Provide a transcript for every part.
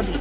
prírody.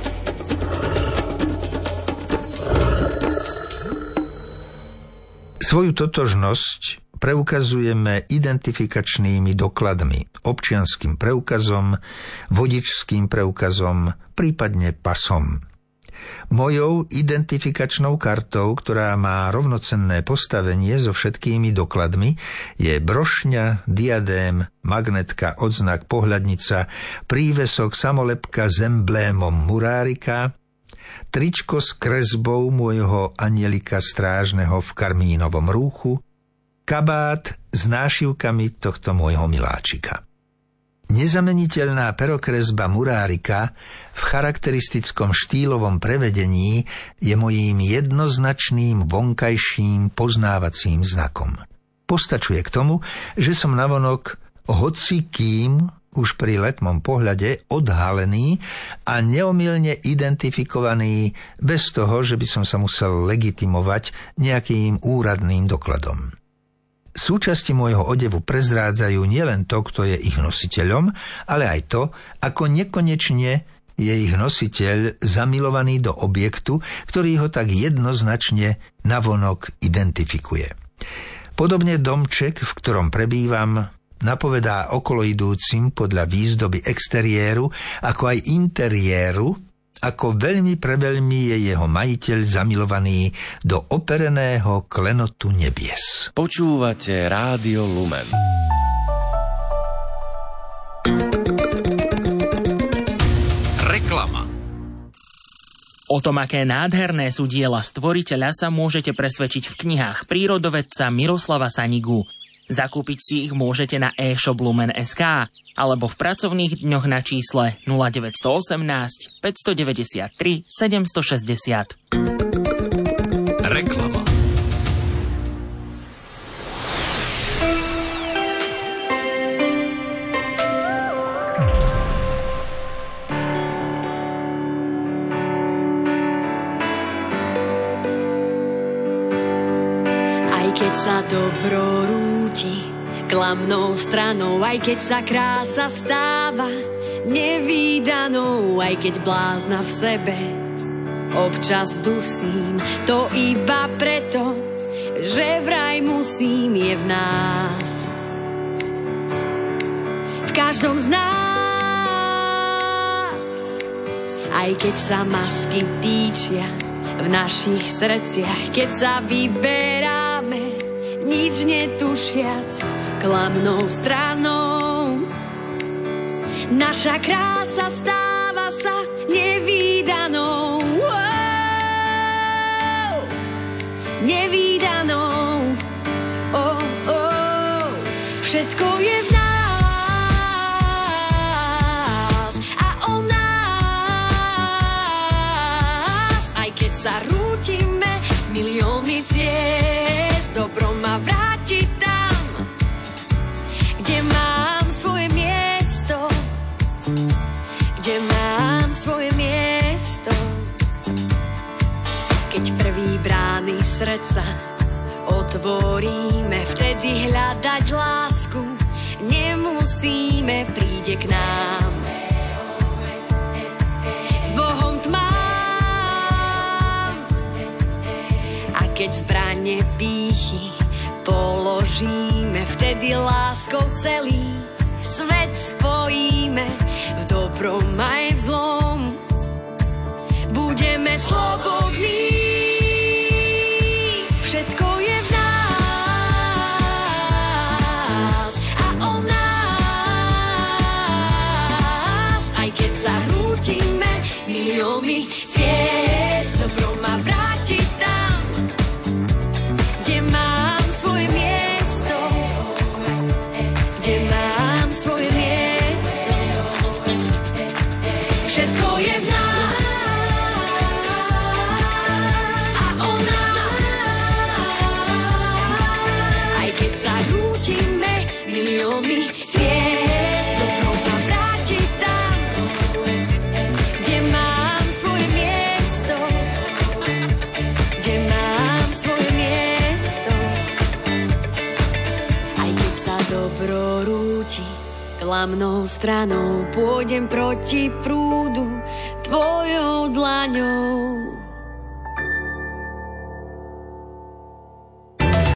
Svoju totožnosť preukazujeme identifikačnými dokladmi, občianskym preukazom, vodičským preukazom, prípadne pasom. Mojou identifikačnou kartou, ktorá má rovnocenné postavenie so všetkými dokladmi, je brošňa, diadém, magnetka, odznak, pohľadnica, prívesok, samolepka s emblémom murárika, tričko s kresbou môjho anielika strážneho v karmínovom rúchu, kabát s nášivkami tohto môjho miláčika. Nezameniteľná perokresba murárika v charakteristickom štýlovom prevedení je mojím jednoznačným vonkajším poznávacím znakom. Postačuje k tomu, že som navonok hocikým už pri letmom pohľade odhalený a neomylne identifikovaný bez toho, že by som sa musel legitimovať nejakým úradným dokladom. Súčasti môjho odevu prezrádzajú nielen to, kto je ich nositeľom, ale aj to, ako nekonečne je ich nositeľ zamilovaný do objektu, ktorý ho tak jednoznačne navonok identifikuje. Podobne domček, v ktorom prebývam, napovedá okoloidúcim podľa výzdoby exteriéru, ako aj interiéru, ako veľmi preveľmi je jeho majiteľ zamilovaný do opereného klenotu nebies. Počúvate Rádio Lumen. Reklama. O tom, aké nádherné sú diela stvoriteľa, sa môžete presvedčiť v knihách prírodovedca Miroslava Sanigu. Zakúpiť si ich môžete na e-shop Lumen.sk alebo v pracovných dňoch na čísle 0918 593 760. Reklama. Aj keď sa dobro rúti klamnou stranou, aj keď sa krása stáva nevídanou, aj keď blázna v sebe občas dusím, to iba preto, že vraj musím, je v nás, v každom z nás. Aj keď sa masky týčia v našich srdciach, keď sa vyberáme nič netušiac klamnou stranou, naša krása stáva sa nevídanou, nevídanou. Všetko je v nás a o nás, aj keď sa rútime miliónmi ciest, dobro ma vráti tam, kde mám svoje miesto, kde mám svoje miesto. Keď prvý brány srdca otvoríme, vtedy hľadať lásku nemusíme, príde k nám. S Bohom tmám, a keď zbrane pýchy položíme, vtedy láskou celý svet spojíme, v dobrom aj v zlom budeme slobodní. Všetko je v nás a o nás, aj keď sa rútime miliónmi ciest, dobro ma vráti tam, kde mám svoje miesto, kde mám svoje miesto. Všetko je v nás a o nás, aj keď sa rútime miliónmi ciest, dobro ma vráti tam, kde mám svoje miesto, kde mám svoje miesto. Aj keď sa dobro rúti klamnou stranou, pôjdem proti prúdu tvojou dlaňou